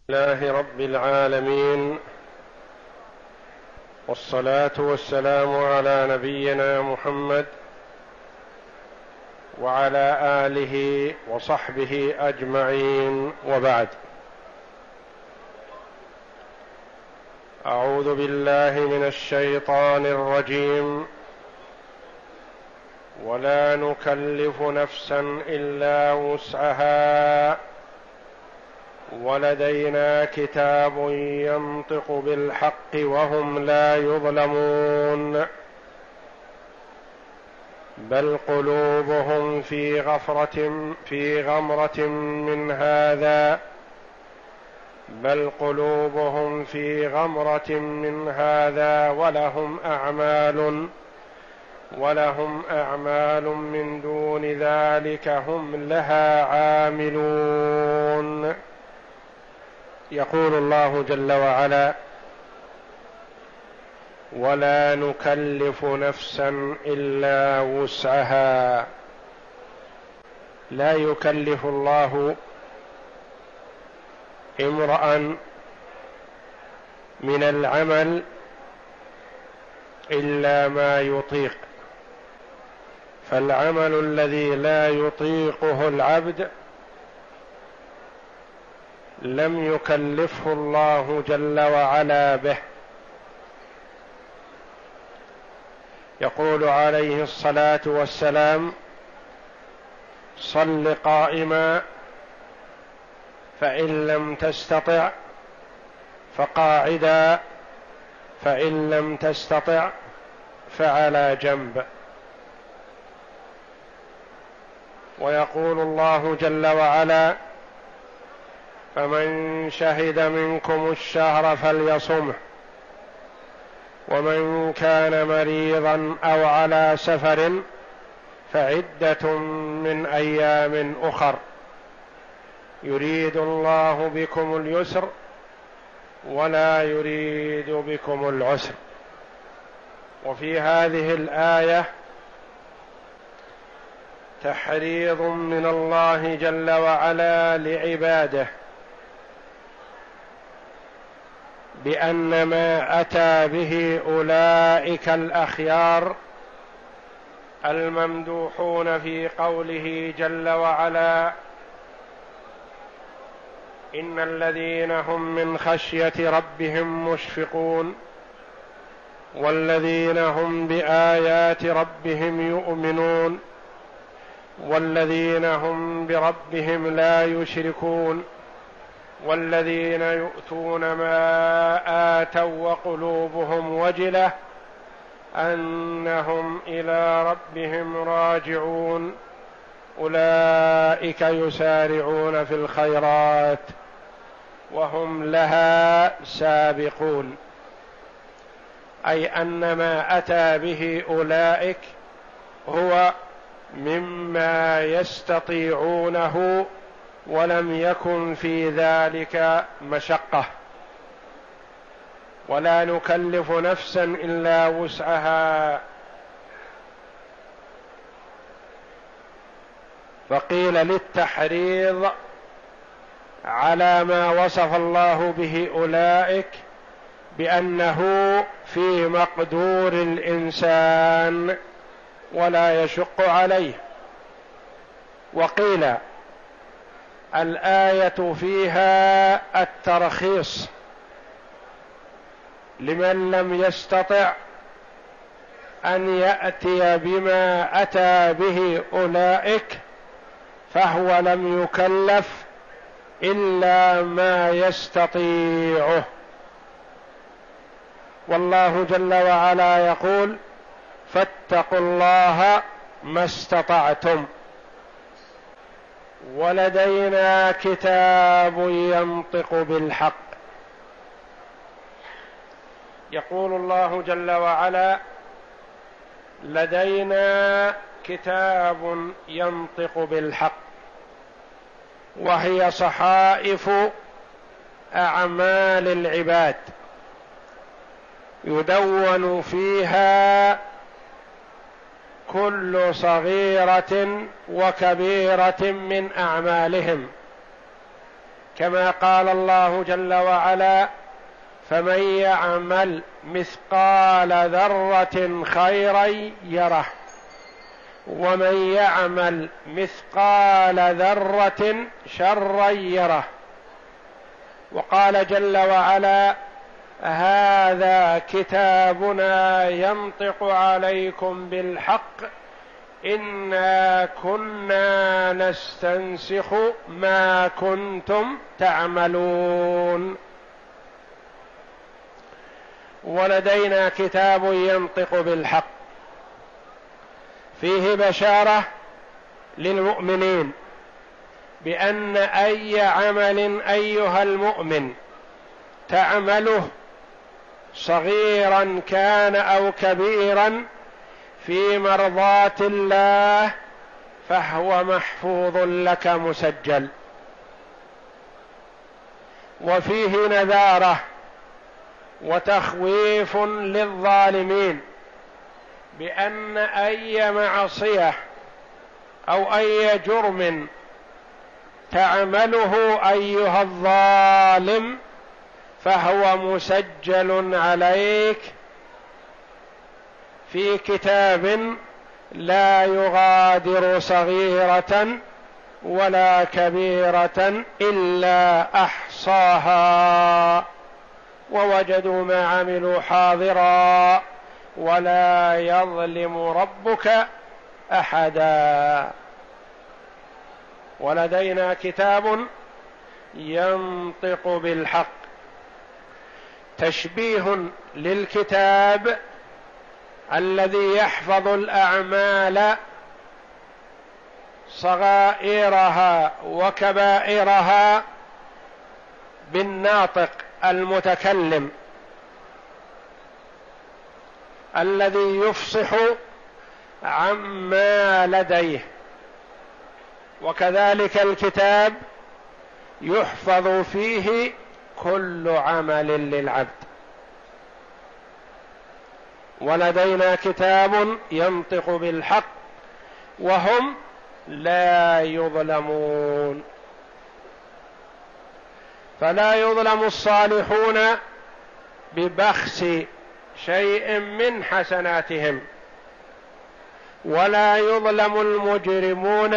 لله رب العالمين، والصلاة والسلام على نبينا محمد وعلى آله وصحبه أجمعين، وبعد. أعوذ بالله من الشيطان الرجيم. ولا نكلف نفسا إلا وسعها ولدينا كتاب ينطق بالحق وهم لا يظلمون بل قلوبهم في غمرة من هذا ولهم أعمال من دون ذلك هم لها عاملون. يقول الله جل وعلا: ولا نكلف نفسا إلا وسعها. لا يكلف الله امرأ من العمل إلا ما يطيق، فالعمل الذي لا يطيقه العبد لم يكلفه الله جل وعلا به. يقول عليه الصلاة والسلام: صل قائما، فإن لم تستطع فقاعدا، فإن لم تستطع فعلى جنب. ويقول الله جل وعلا: فمن شهد منكم الشهر فليصمه، ومن كان مريضا أو على سفر فعدة من أيام أخر، يريد الله بكم اليسر ولا يريد بكم العسر. وفي هذه الآية تحريض من الله جل وعلا لعباده بأن ما أتى به أولئك الأخيار الممدوحون في قوله جل وعلا: إن الذين هم من خشية ربهم مشفقون والذين هم بآيات ربهم يؤمنون والذين هم بربهم لا يشركون والذين يؤتون ما آتوا وقلوبهم وجلة أنهم إلى ربهم راجعون أولئك يسارعون في الخيرات وهم لها سابقون. أي أن ما أتى به أولئك هو مما يستطيعونه ولم يكن في ذلك مشقة. ولا نكلف نفسا إلا وسعها. فقيل للتحريض على ما وصف الله به أولئك بأنه في مقدور الإنسان ولا يشق عليه. وقيل الآية فيها الترخيص لمن لم يستطع أن يأتي بما أتى به أولئك، فهو لم يكلف إلا ما يستطيعه. والله جل وعلا يقول: فاتقوا الله ما استطعتم ولدينا كتاب ينطق بالحق. يقول الله جل وعلا: لدينا كتاب ينطق بالحق، وهي صحائف أعمال العباد يدون فيها كل صغيرة وكبيرة من أعمالهم، كما قال الله جل وعلا: فمن يعمل مثقال ذرة خيرا يره ومن يعمل مثقال ذرة شرا يره. وقال جل وعلا: هذا كتابنا ينطق عليكم بالحق إنا كنا نستنسخ ما كنتم تعملون. ولدينا كتاب ينطق بالحق، فيه بشارة للمؤمنين بأن أي عمل أيها المؤمن تعمله صغيرا كان أو كبيرا في مرضاة الله فهو محفوظ لك مسجل. وفيه نذارة وتخويف للظالمين بأن أي معصية أو أي جرم تعمله أيها الظالم فهو مسجل عليك في كتاب لا يغادر صغيرة ولا كبيرة إلا أحصاها ووجدوا ما عملوا حاضرا ولا يظلم ربك أحدا. ولدينا كتاب ينطق بالحق، تشبيه للكتاب الذي يحفظ الأعمال صغائرها وكبائرها بالناطق المتكلم الذي يفصح عما لديه. وكذلك الكتاب يحفظ فيه كل عمل للعبد. ولدينا كتاب ينطق بالحق وهم لا يظلمون. فلا يظلم الصالحون ببخس شيء من حسناتهم، ولا يظلم المجرمون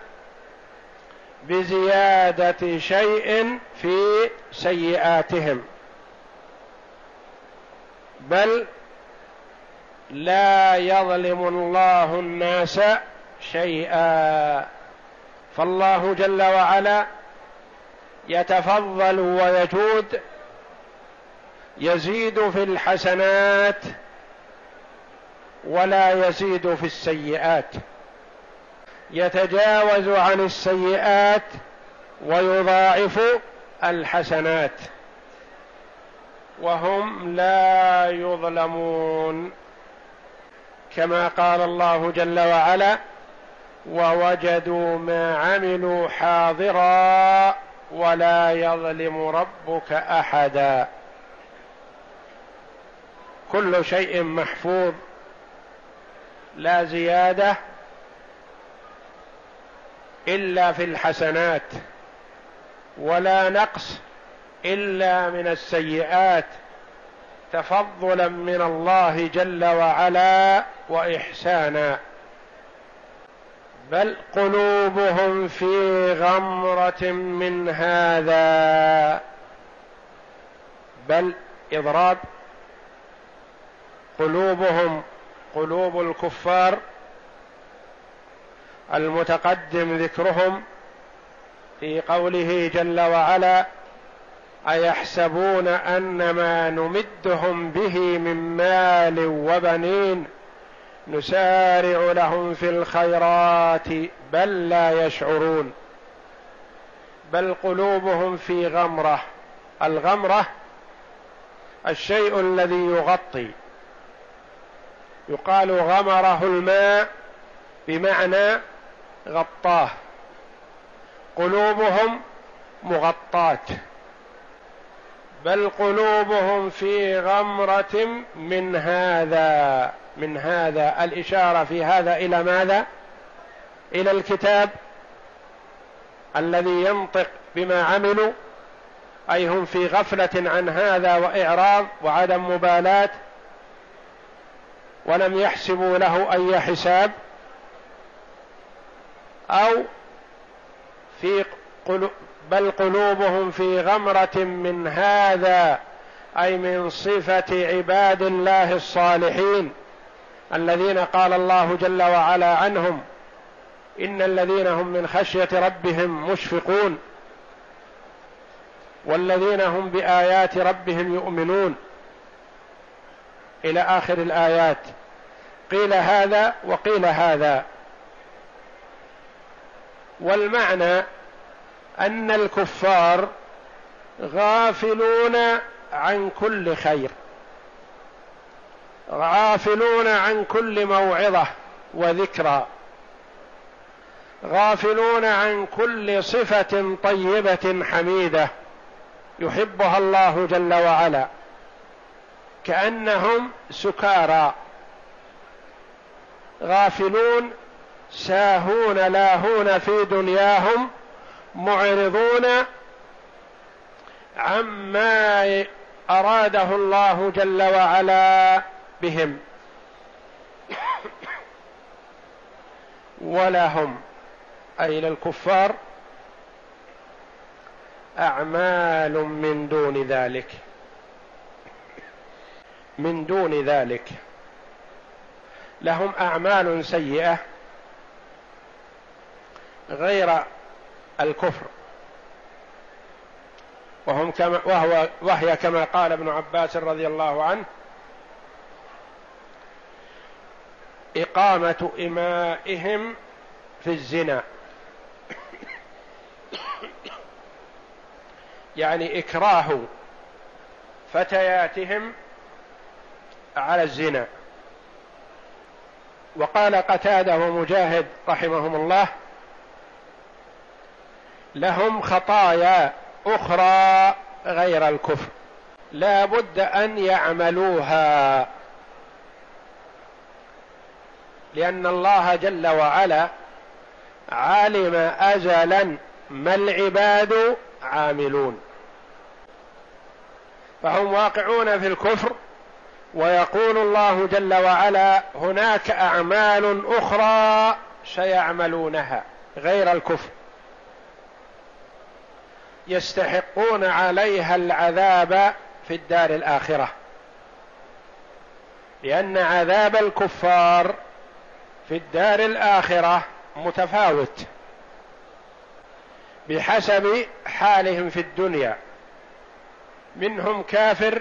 بزيادة شيء في سيئاتهم، بل لا يظلم الله الناس شيئا. فالله جل وعلا يتفضل ويجود، يزيد في الحسنات ولا يزيد في السيئات، يتجاوز عن السيئات ويضاعف الحسنات، وهم لا يظلمون. كما قال الله جل وعلا: ووجدوا ما عملوا حاضرا ولا يظلم ربك أحدا. كل شيء محفوظ، لا زيادة إلا في الحسنات، ولا نقص إلا من السيئات، تفضلا من الله جل وعلا وإحسانا. بل قلوبهم في غمرة من هذا. بل إضراب قلوبهم، قلوب الكفار المتقدم ذكرهم في قوله جل وعلا: أيحسبون أن ما نمدهم به من مال وبنين نسارع لهم في الخيرات بل لا يشعرون. بل قلوبهم في غمرة. الغمرة الشيء الذي يغطي، يقال غمره الماء بمعنى غطاه. قلوبهم مغطاة. بل قلوبهم في غمرة من هذا. من هذا الإشارة في هذا إلى ماذا؟ إلى الكتاب الذي ينطق بما عملوا أي هم في غفلة عن هذا وإعراض وعدم مبالاة، ولم يحسبوا له أي حساب، أو بل قلوبهم في غمرة من هذا، أي من صفة عباد الله الصالحين الذين قال الله جل وعلا عنهم: إن الذين هم من خشية ربهم مشفقون والذين هم بآيات ربهم يؤمنون، إلى آخر الآيات. قيل هذا وقيل هذا، والمعنى أن الكفار غافلون عن كل خير، غافلون عن كل موعظة وذكرى، غافلون عن كل صفة طيبة حميدة يحبها الله جل وعلا، كأنهم سكارى غافلون ساهون لاهون في دنياهم، معرضون عما أراده الله جل وعلا بهم. ولهم أي للكفار أعمال من دون ذلك، من دون ذلك لهم أعمال سيئة غير الكفر، وهي كما قال ابن عباس رضي الله عنه: إقامة إمائهم في الزنا، يعني إكراه فتياتهم على الزنا. وقال قتادة ومجاهد رحمهم الله: لهم خطايا أخرى غير الكفر لا بد أن يعملوها، لأن الله جل وعلا علم أزلا ما العباد عاملون، فهم واقعون في الكفر، ويقول الله جل وعلا: هناك أعمال أخرى سيعملونها غير الكفر يستحقون عليها العذاب في الدار الآخرة، لأن عذاب الكفار في الدار الآخرة متفاوت بحسب حالهم في الدنيا. منهم كافر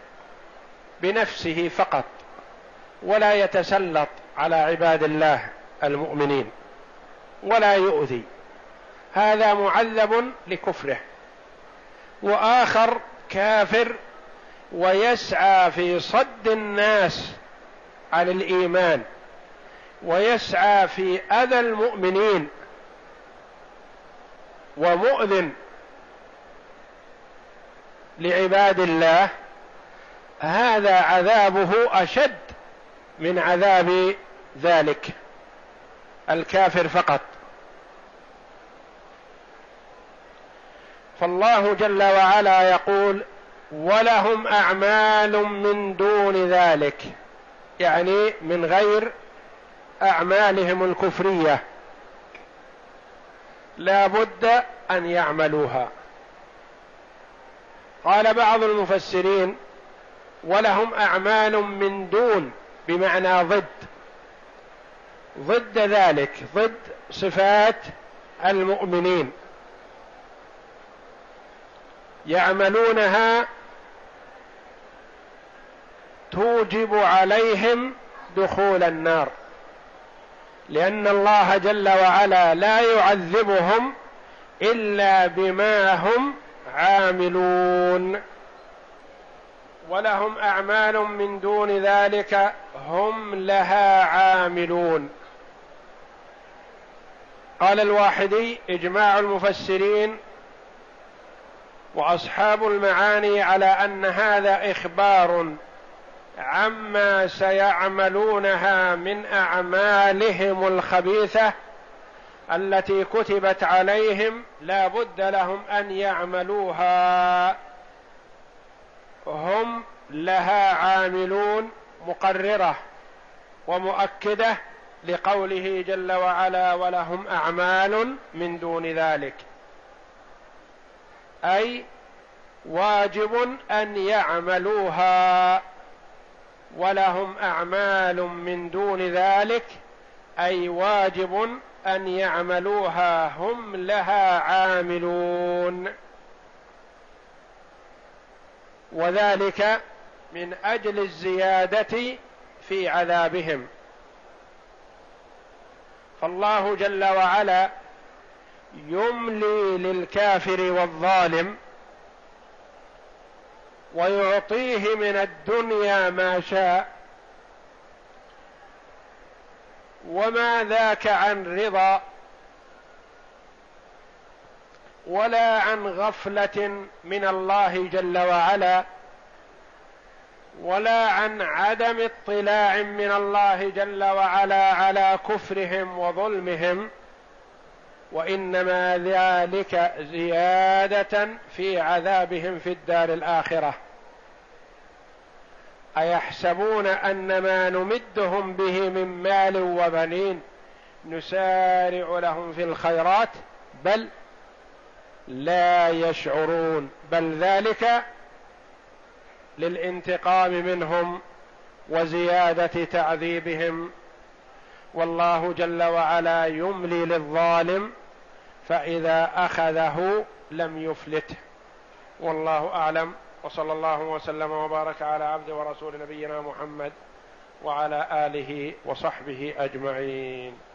بنفسه فقط ولا يتسلط على عباد الله المؤمنين ولا يؤذي، هذا معذب لكفره. وآخر كافر ويسعى في صد الناس عن الإيمان، ويسعى في أذى المؤمنين ومؤذن لعباد الله، هذا عذابه أشد من عذاب ذلك الكافر فقط. فالله جل وعلا يقول: ولهم أعمال من دون ذلك، يعني من غير أعمالهم الكفرية، لا بد أن يعملوها. قال بعض المفسرين: ولهم أعمال من دون بمعنى ضد ذلك، ضد صفات المؤمنين، يعملونها توجب عليهم دخول النار، لأن الله جل وعلا لا يعذبهم إلا بما هم عاملون. ولهم أعمال من دون ذلك هم لها عاملون. قال الواحدي: إجماع المفسرين وأصحاب المعاني على أن هذا إخبار عما سيعملونها من أعمالهم الخبيثة التي كتبت عليهم لا بد لهم أن يعملوها، هم لها عاملون، مقررة ومؤكدة لقوله جل وعلا: ولهم أعمال من دون ذلك، أي واجب أن يعملوها. ولهم أعمال من دون ذلك أي واجب أن يعملوها، هم لها عاملون، وذلك من أجل الزيادة في عذابهم. فالله جل وعلا يملي للكافر والظالم ويعطيه من الدنيا ما شاء، وما ذاك عن رضا ولا عن غفلة من الله جل وعلا، ولا عن عدم اطلاع من الله جل وعلا على كفرهم وظلمهم، وإنما ذلك زيادة في عذابهم في الدار الآخرة. أيحسبون أن ما نمدهم به من مال وبنين نسارع لهم في الخيرات بل لا يشعرون، بل ذلك للانتقام منهم وزيادة تعذيبهم. والله جل وعلا يملي للظالم فإذا أخذه لم يفلته. والله أعلم، وصلى الله وسلم وبارك على عبد ورسول نبينا محمد وعلى آله وصحبه أجمعين.